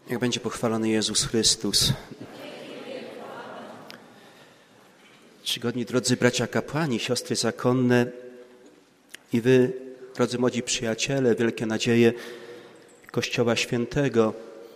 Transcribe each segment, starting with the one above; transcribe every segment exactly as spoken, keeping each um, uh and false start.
Niech będzie pochwalony Jezus Chrystus. Czcigodni drodzy bracia kapłani, siostry zakonne i wy, drodzy młodzi przyjaciele, wielkie nadzieje Kościoła Świętego.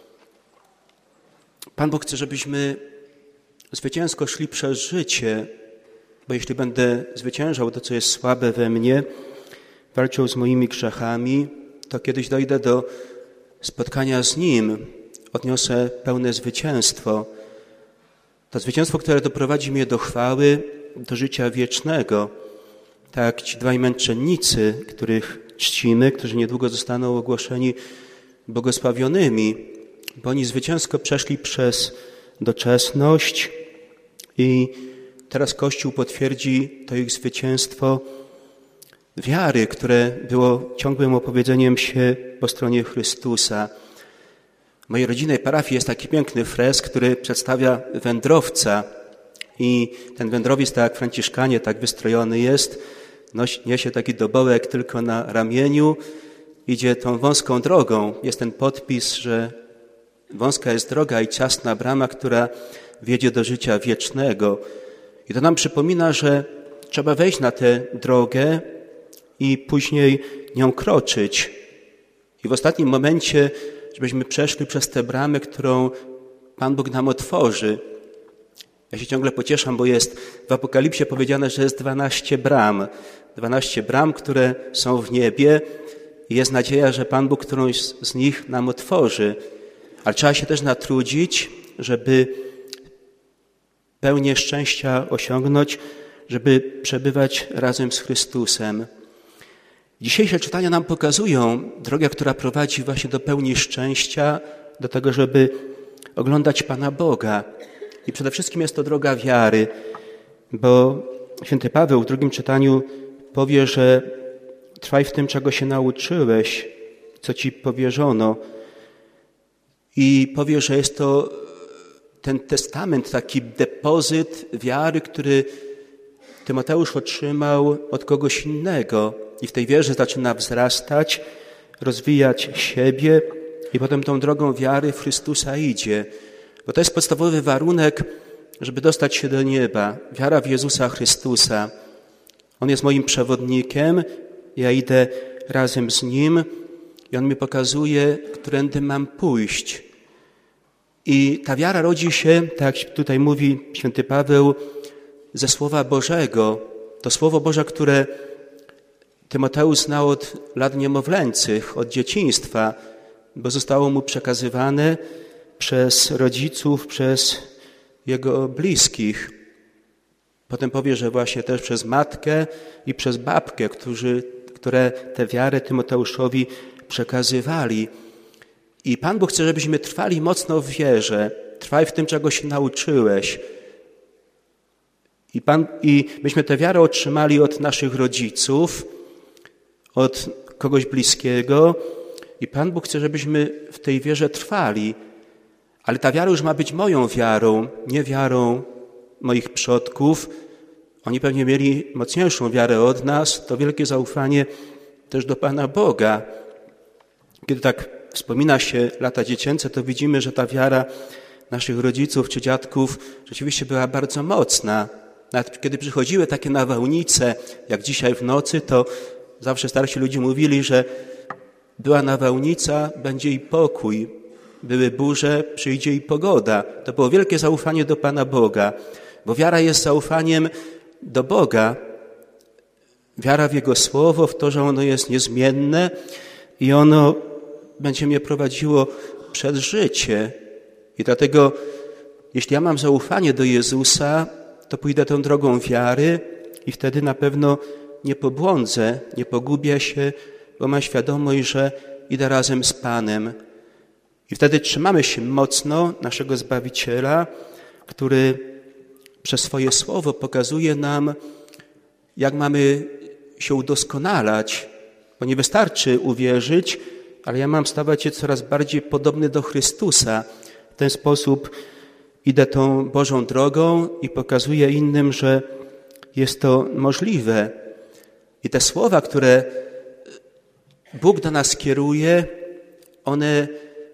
Pan Bóg chce, żebyśmy zwycięsko szli przez życie, bo jeśli będę zwyciężał to, co jest słabe we mnie, walczył z moimi grzechami, to kiedyś dojdę do spotkania z Nim, odniosę pełne zwycięstwo. To zwycięstwo, które doprowadzi mnie do chwały, do życia wiecznego. Tak ci dwaj męczennicy, których czcimy, którzy niedługo zostaną ogłoszeni błogosławionymi, bo oni zwycięsko przeszli przez doczesność i teraz Kościół potwierdzi to ich zwycięstwo wiary, które było ciągłym opowiedzeniem się po stronie Chrystusa. W mojej rodzinnej parafii jest taki piękny fresk, który przedstawia wędrowca i ten wędrowiec, tak jak franciszkanie, tak wystrojony jest, nosi, niesie taki dobołek tylko na ramieniu, idzie tą wąską drogą. Jest ten podpis, że wąska jest droga i ciasna brama, która wiedzie do życia wiecznego. I to nam przypomina, że trzeba wejść na tę drogę i później nią kroczyć. I w ostatnim momencie, żebyśmy przeszli przez tę bramę, którą Pan Bóg nam otworzy. Ja się ciągle pocieszam, bo jest w Apokalipsie powiedziane, że jest dwanaście bram. Dwanaście bram, które są w niebie i jest nadzieja, że Pan Bóg którąś z nich nam otworzy. Ale trzeba się też natrudzić, żeby pełnię szczęścia osiągnąć, żeby przebywać razem z Chrystusem. Dzisiejsze czytania nam pokazują drogę, która prowadzi właśnie do pełni szczęścia, do tego, żeby oglądać Pana Boga. I przede wszystkim jest to droga wiary, bo święty Paweł w drugim czytaniu powie, że trwaj w tym, czego się nauczyłeś, co ci powierzono. I powie, że jest to ten testament, taki depozyt wiary, który Tymoteusz otrzymał od kogoś innego. I w tej wierze zaczyna wzrastać, rozwijać siebie i potem tą drogą wiary w Chrystusa idzie. Bo to jest podstawowy warunek, żeby dostać się do nieba. Wiara w Jezusa Chrystusa. On jest moim przewodnikiem, ja idę razem z Nim i On mi pokazuje, którędy mam pójść. I ta wiara rodzi się, tak jak tutaj mówi święty Paweł, ze Słowa Bożego. To Słowo Boże, które Tymoteusz znał od lat niemowlęcych, od dzieciństwa, bo zostało mu przekazywane przez rodziców, przez jego bliskich. Potem powie, że właśnie też przez matkę i przez babkę, którzy, które tę wiarę Tymoteuszowi przekazywali. I Pan Bóg chce, żebyśmy trwali mocno w wierze. Trwaj w tym, czego się nauczyłeś. I, Pan, i myśmy tę wiarę otrzymali od naszych rodziców, od kogoś bliskiego i Pan Bóg chce, żebyśmy w tej wierze trwali. Ale ta wiara już ma być moją wiarą, nie wiarą moich przodków. Oni pewnie mieli mocniejszą wiarę od nas, to wielkie zaufanie też do Pana Boga. Kiedy tak wspomina się lata dziecięce, to widzimy, że ta wiara naszych rodziców czy dziadków rzeczywiście była bardzo mocna. Nawet kiedy przychodziły takie nawałnice, jak dzisiaj w nocy, to zawsze starsi ludzie mówili, że była nawałnica, będzie i pokój. Były burze, przyjdzie i pogoda. To było wielkie zaufanie do Pana Boga, bo wiara jest zaufaniem do Boga. Wiara w Jego Słowo, w to, że ono jest niezmienne i ono będzie mnie prowadziło przez życie. I dlatego, jeśli ja mam zaufanie do Jezusa, to pójdę tą drogą wiary i wtedy na pewno nie pobłądzę, nie pogubię się, bo mam świadomość, że idę razem z Panem. I wtedy trzymamy się mocno naszego Zbawiciela, który przez swoje słowo pokazuje nam, jak mamy się udoskonalać, bo nie wystarczy uwierzyć, ale ja mam stawać się coraz bardziej podobny do Chrystusa. W ten sposób idę tą Bożą drogą i pokazuję innym, że jest to możliwe. I te słowa, które Bóg do nas kieruje, one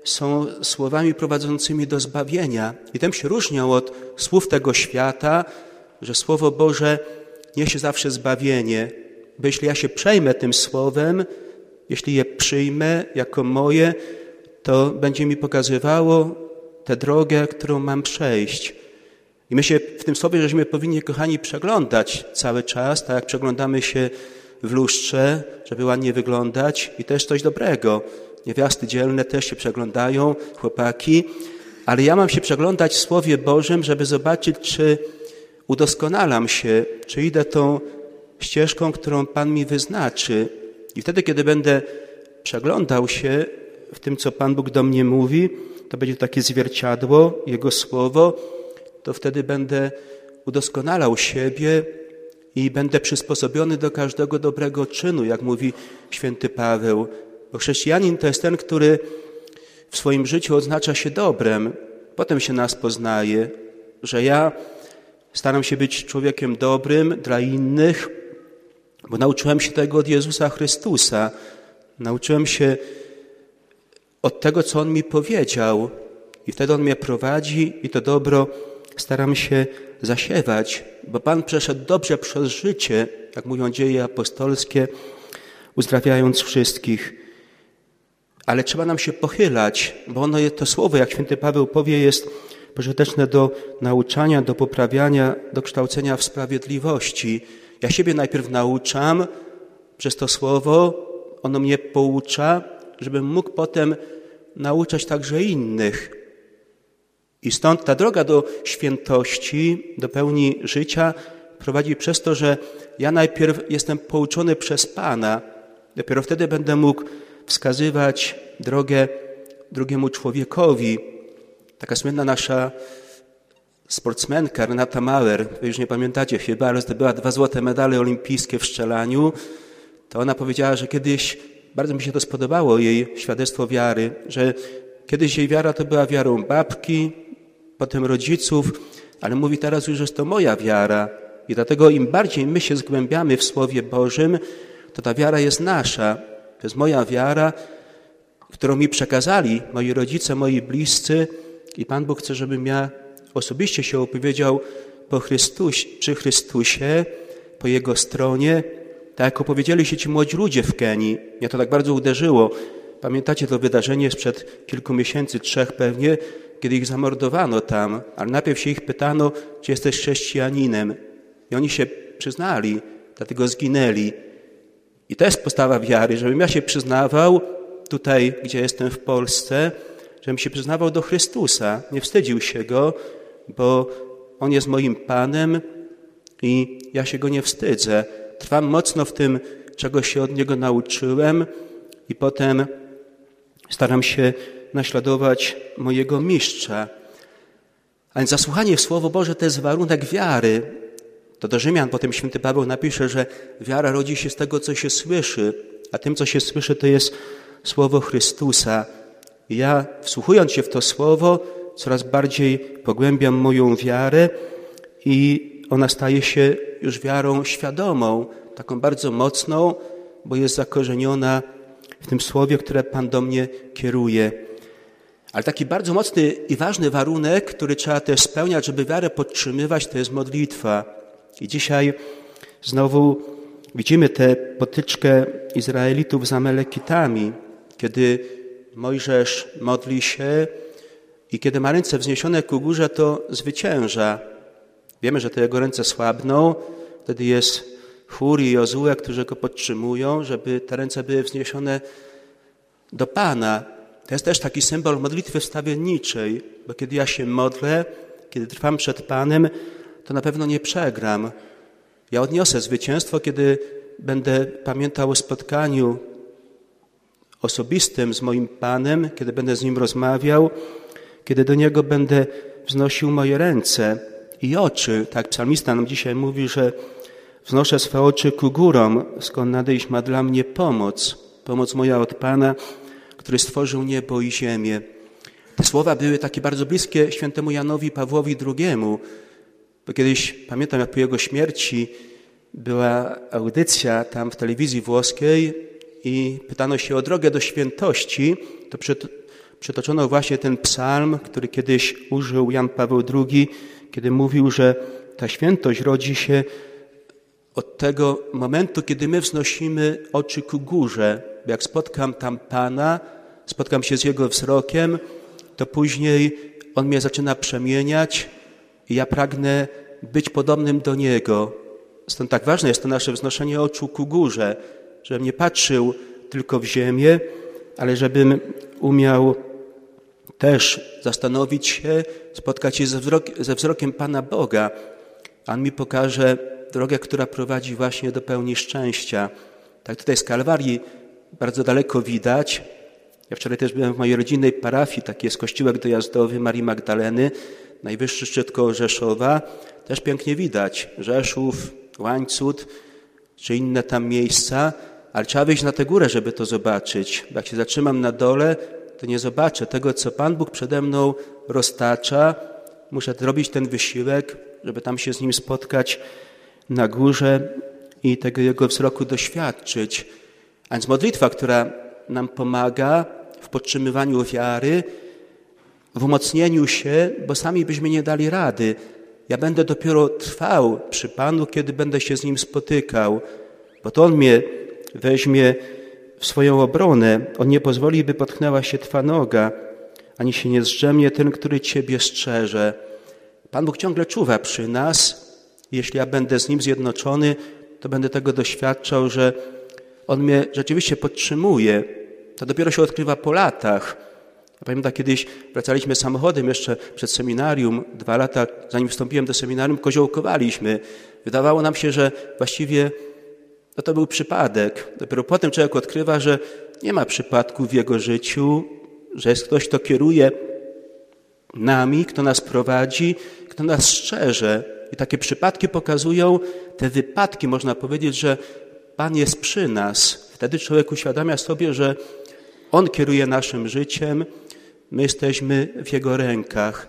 są słowami prowadzącymi do zbawienia. I tym się różnią od słów tego świata, że Słowo Boże niesie zawsze zbawienie. Bo jeśli ja się przejmę tym Słowem, jeśli je przyjmę jako moje, to będzie mi pokazywało tę drogę, którą mam przejść. I my się w tym Słowie, żeśmy powinni, kochani, przeglądać cały czas, tak jak przeglądamy się w lustrze, żeby ładnie wyglądać i też coś dobrego. Niewiasty dzielne też się przeglądają, chłopaki, ale ja mam się przeglądać w Słowie Bożym, żeby zobaczyć, czy udoskonalam się, czy idę tą ścieżką, którą Pan mi wyznaczy. I wtedy, kiedy będę przeglądał się w tym, co Pan Bóg do mnie mówi, to będzie takie zwierciadło, Jego Słowo, to wtedy będę udoskonalał siebie i będę przysposobiony do każdego dobrego czynu, jak mówi święty Paweł. Bo chrześcijanin to jest ten, który w swoim życiu odznacza się dobrem. Potem się nas poznaje, że ja staram się być człowiekiem dobrym dla innych, bo nauczyłem się tego od Jezusa Chrystusa. Nauczyłem się od tego, co On mi powiedział. I wtedy On mnie prowadzi i to dobro staram się zasiewać, bo Pan przeszedł dobrze przez życie, jak mówią dzieje apostolskie, uzdrawiając wszystkich. Ale trzeba nam się pochylać, bo ono jest, to słowo, jak święty Paweł powie, jest pożyteczne do nauczania, do poprawiania, do kształcenia w sprawiedliwości. Ja siebie najpierw nauczam przez to słowo, ono mnie poucza, żebym mógł potem nauczać także innych. I stąd ta droga do świętości, do pełni życia prowadzi przez to, że ja najpierw jestem pouczony przez Pana. Dopiero wtedy będę mógł wskazywać drogę drugiemu człowiekowi. Taka słynna nasza sportsmenka Renata Mauer, wy już nie pamiętacie chyba, ale zdobyła dwa złote medale olimpijskie w strzelaniu. To ona powiedziała, że kiedyś, bardzo mi się to spodobało, jej świadectwo wiary, że kiedyś jej wiara to była wiarą babki, potem rodziców, ale mówi teraz już, że jest to moja wiara. I dlatego im bardziej my się zgłębiamy w Słowie Bożym, to ta wiara jest nasza. To jest moja wiara, którą mi przekazali moi rodzice, moi bliscy i Pan Bóg chce, żebym ja osobiście się opowiedział po Chrystusie, przy Chrystusie, po Jego stronie, tak jak opowiedzieli się ci młodzi ludzie w Kenii. Mnie to tak bardzo uderzyło. Pamiętacie to wydarzenie sprzed kilku miesięcy, trzech pewnie, kiedy ich zamordowano tam, ale najpierw się ich pytano, czy jesteś chrześcijaninem. I oni się przyznali, dlatego zginęli. I to jest postawa wiary, żebym ja się przyznawał tutaj, gdzie jestem w Polsce, żebym się przyznawał do Chrystusa, nie wstydził się Go, bo On jest moim Panem i ja się Go nie wstydzę. Trwam mocno w tym, czego się od Niego nauczyłem i potem staram się naśladować mojego mistrza. A więc zasłuchanie w Słowo Boże to jest warunek wiary. To do Rzymian potem święty Paweł napisze, że wiara rodzi się z tego, co się słyszy, a tym, co się słyszy, to jest Słowo Chrystusa. I ja, wsłuchując się w to Słowo, coraz bardziej pogłębiam moją wiarę i ona staje się już wiarą świadomą, taką bardzo mocną, bo jest zakorzeniona w tym Słowie, które Pan do mnie kieruje. Ale taki bardzo mocny i ważny warunek, który trzeba też spełniać, żeby wiarę podtrzymywać, to jest modlitwa. I dzisiaj znowu widzimy tę potyczkę Izraelitów z Amalekitami, kiedy Mojżesz modli się i kiedy ma ręce wzniesione ku górze, to zwycięża. Wiemy, że te jego ręce słabną, wtedy jest Hur i Jozue, którzy go podtrzymują, żeby te ręce były wzniesione do Pana. To jest też taki symbol modlitwy wstawienniczej, bo kiedy ja się modlę, kiedy trwam przed Panem, to na pewno nie przegram. Ja odniosę zwycięstwo, kiedy będę pamiętał o spotkaniu osobistym z moim Panem, kiedy będę z Nim rozmawiał, kiedy do Niego będę wznosił moje ręce i oczy. Tak psalmista nam dzisiaj mówi, że wznoszę swe oczy ku górom, skąd nadejść ma dla mnie pomoc. Pomoc moja od Pana, który stworzył niebo i ziemię. Te słowa były takie bardzo bliskie świętemu Janowi Pawłowi drugiemu, bo kiedyś, pamiętam, jak po jego śmierci była audycja tam w telewizji włoskiej i pytano się o drogę do świętości, to przed, przytoczono właśnie ten psalm, który kiedyś użył Jan Paweł drugi, kiedy mówił, że ta świętość rodzi się od tego momentu, kiedy my wznosimy oczy ku górze. Jak spotkam tam Pana, spotkam się z Jego wzrokiem, to później On mnie zaczyna przemieniać i ja pragnę być podobnym do Niego. Stąd tak ważne jest to nasze wznoszenie oczu ku górze, żebym nie patrzył tylko w ziemię, ale żebym umiał też zastanowić się, spotkać się ze, wzrok, ze wzrokiem Pana Boga. On mi pokaże drogę, która prowadzi właśnie do pełni szczęścia. Tak tutaj z Kalwarii bardzo daleko widać. Ja wczoraj też byłem w mojej rodzinnej parafii, taki jest kościółek dojazdowy Marii Magdaleny, najwyższy szczyt koło Rzeszowa. Też pięknie widać Rzeszów, Łańcut, czy inne tam miejsca, ale trzeba wyjść na tę górę, żeby to zobaczyć. Jak się zatrzymam na dole, to nie zobaczę tego, co Pan Bóg przede mną roztacza. Muszę zrobić ten wysiłek, żeby tam się z Nim spotkać na górze i tego Jego wzroku doświadczyć. A więc modlitwa, która nam pomaga w podtrzymywaniu wiary, w umocnieniu się, bo sami byśmy nie dali rady. Ja będę dopiero trwał przy Panu, kiedy będę się z Nim spotykał, bo to On mnie weźmie w swoją obronę. On nie pozwoli, by potknęła się Twa noga, ani się nie zdrzemnie ten, który Ciebie strzeże. Pan Bóg ciągle czuwa przy nas. Jeśli ja będę z Nim zjednoczony, to będę tego doświadczał, że On mnie rzeczywiście podtrzymuje. To dopiero się odkrywa po latach. Ja pamiętam, kiedyś wracaliśmy samochodem jeszcze przed seminarium. Dwa lata, zanim wstąpiłem do seminarium, koziołkowaliśmy. Wydawało nam się, że właściwie no to był przypadek. Dopiero potem człowiek odkrywa, że nie ma przypadku w jego życiu, że jest ktoś, kto kieruje nami, kto nas prowadzi, kto nas strzeże. I takie przypadki pokazują te wypadki, można powiedzieć, że Pan jest przy nas. Wtedy człowiek uświadamia sobie, że On kieruje naszym życiem, my jesteśmy w Jego rękach.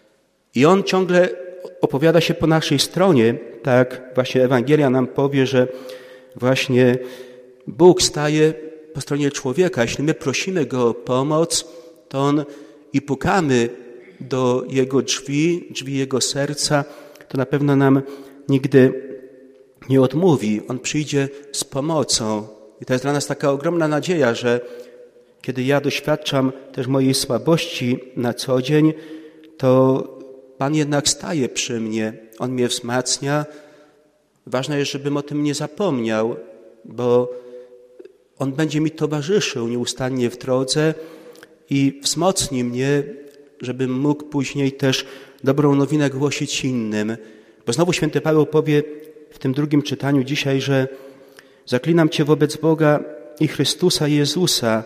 I On ciągle opowiada się po naszej stronie. Tak właśnie Ewangelia nam powie, że właśnie Bóg staje po stronie człowieka. Jeśli my prosimy Go o pomoc, to On i pukamy do Jego drzwi, drzwi Jego serca, to na pewno nam nigdy nie odmówi. On przyjdzie z pomocą. I to jest dla nas taka ogromna nadzieja, że kiedy ja doświadczam też mojej słabości na co dzień, to Pan jednak staje przy mnie. On mnie wzmacnia. Ważne jest, żebym o tym nie zapomniał, bo On będzie mi towarzyszył nieustannie w drodze i wzmocni mnie, żebym mógł później też dobrą nowinę głosić innym. Bo znowu święty Paweł powie w tym drugim czytaniu dzisiaj, że zaklinam Cię wobec Boga i Chrystusa Jezusa.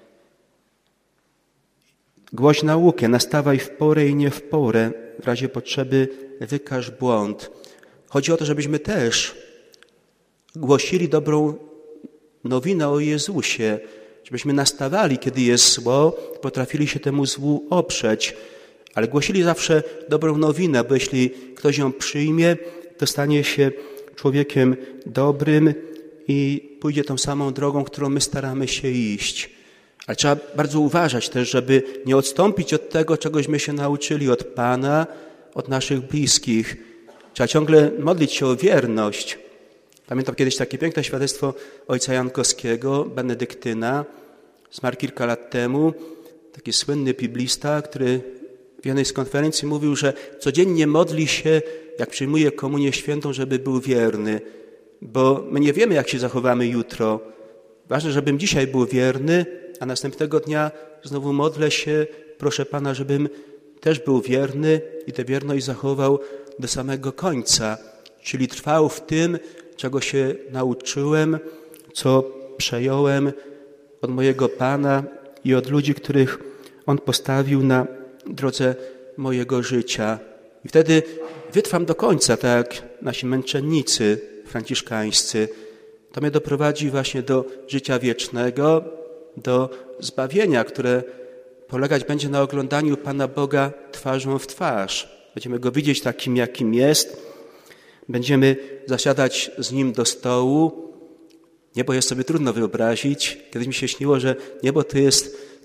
Głoś naukę, nastawaj w porę i nie w porę. W razie potrzeby wykaż błąd. Chodzi o to, żebyśmy też głosili dobrą nowinę o Jezusie, żebyśmy nastawali, kiedy jest zło, potrafili się temu złu oprzeć, ale głosili zawsze dobrą nowinę, bo jeśli ktoś ją przyjmie, to stanie się człowiekiem dobrym i pójdzie tą samą drogą, którą my staramy się iść. Ale trzeba bardzo uważać też, żeby nie odstąpić od tego, czegośmy się nauczyli od Pana, od naszych bliskich. Trzeba ciągle modlić się o wierność. Pamiętam kiedyś takie piękne świadectwo ojca Jankowskiego, benedyktyna, zmarł kilka lat temu, taki słynny biblista, który w jednej z konferencji mówił, że codziennie modli się, jak przyjmuje komunię świętą, żeby był wierny, bo my nie wiemy, jak się zachowamy jutro. Ważne, żebym dzisiaj był wierny, a następnego dnia znowu modlę się, proszę Pana, żebym też był wierny i tę wierność zachował do samego końca, czyli trwał w tym, czego się nauczyłem, co przejąłem od mojego Pana i od ludzi, których On postawił na drodze mojego życia. I wtedy wytrwam do końca, tak jak nasi męczennicy franciszkańscy. To mnie doprowadzi właśnie do życia wiecznego, do zbawienia, które polegać będzie na oglądaniu Pana Boga twarzą w twarz. Będziemy Go widzieć takim, jakim jest. Będziemy zasiadać z Nim do stołu. Niebo jest sobie trudno wyobrazić. Kiedyś mi się śniło, że niebo to jest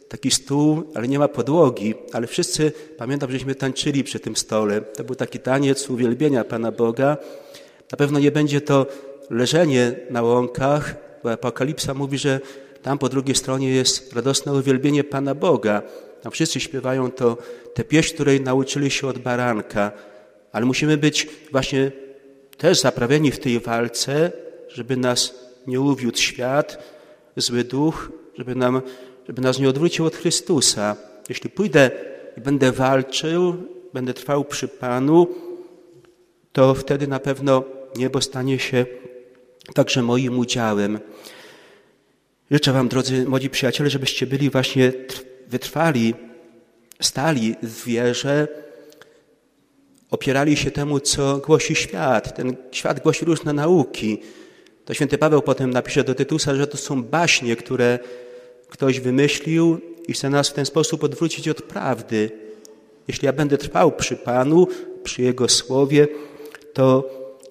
taki stół, ale nie ma podłogi, ale wszyscy, pamiętam, żeśmy tańczyli przy tym stole. To był taki taniec uwielbienia Pana Boga. Na pewno nie będzie to leżenie na łąkach, bo Apokalipsa mówi, że tam po drugiej stronie jest radosne uwielbienie Pana Boga. Tam wszyscy śpiewają to, tę pieśń, której nauczyli się od baranka. Ale musimy być właśnie też zaprawieni w tej walce, żeby nas nie uwiódł świat, zły duch, żeby, nam, żeby nas nie odwrócił od Chrystusa. Jeśli pójdę i będę walczył, będę trwał przy Panu, to wtedy na pewno niebo stanie się także moim udziałem. Życzę wam, drodzy młodzi przyjaciele, żebyście byli właśnie wytrwali, stali w wierze, opierali się temu, co głosi świat. Ten świat głosi różne nauki. To święty Paweł potem napisze do Tytusa, że to są baśnie, które ktoś wymyślił i chce nas w ten sposób odwrócić od prawdy. Jeśli ja będę trwał przy Panu, przy Jego Słowie, to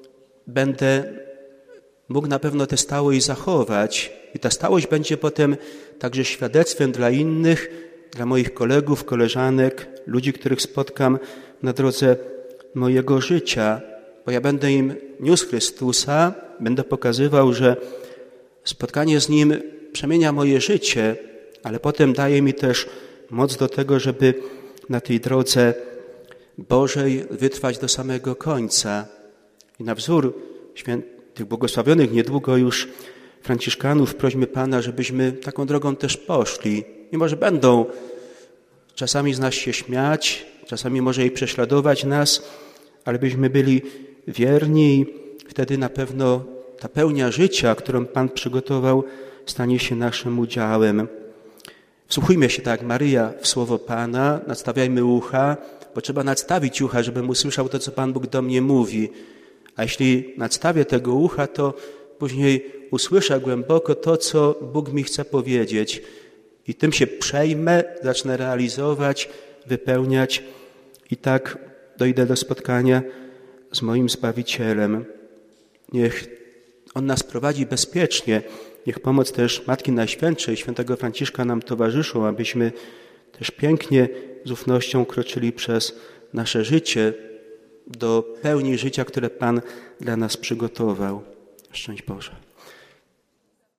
będę mógł na pewno tę stałość zachować. I ta stałość będzie potem także świadectwem dla innych, dla moich kolegów, koleżanek, ludzi, których spotkam na drodze mojego życia. Bo ja będę im niósł Chrystusa, będę pokazywał, że spotkanie z Nim przemienia moje życie, ale potem daje mi też moc do tego, żeby na tej drodze Bożej wytrwać do samego końca. I na wzór świętych błogosławionych niedługo już Franciszkanów prośmy Pana, żebyśmy taką drogą też poszli. Mimo że będą czasami z nas się śmiać, czasami może i prześladować nas, ale byśmy byli wierni i wtedy na pewno ta pełnia życia, którą Pan przygotował, stanie się naszym udziałem. Wsłuchujmy się tak jak Maryja w słowo Pana, nadstawiajmy ucha, bo trzeba nadstawić ucha, żebym usłyszał to, co Pan Bóg do mnie mówi. A jeśli nadstawię tego ucha, to później usłyszę głęboko to, co Bóg mi chce powiedzieć. I tym się przejmę, zacznę realizować, wypełniać i tak dojdę do spotkania z moim Zbawicielem. Niech On nas prowadzi bezpiecznie. Niech pomoc też Matki Najświętszej, świętego Franciszka nam towarzyszą, abyśmy też pięknie, z ufnością kroczyli przez nasze życie do pełni życia, które Pan dla nas przygotował. Szczęść Boże.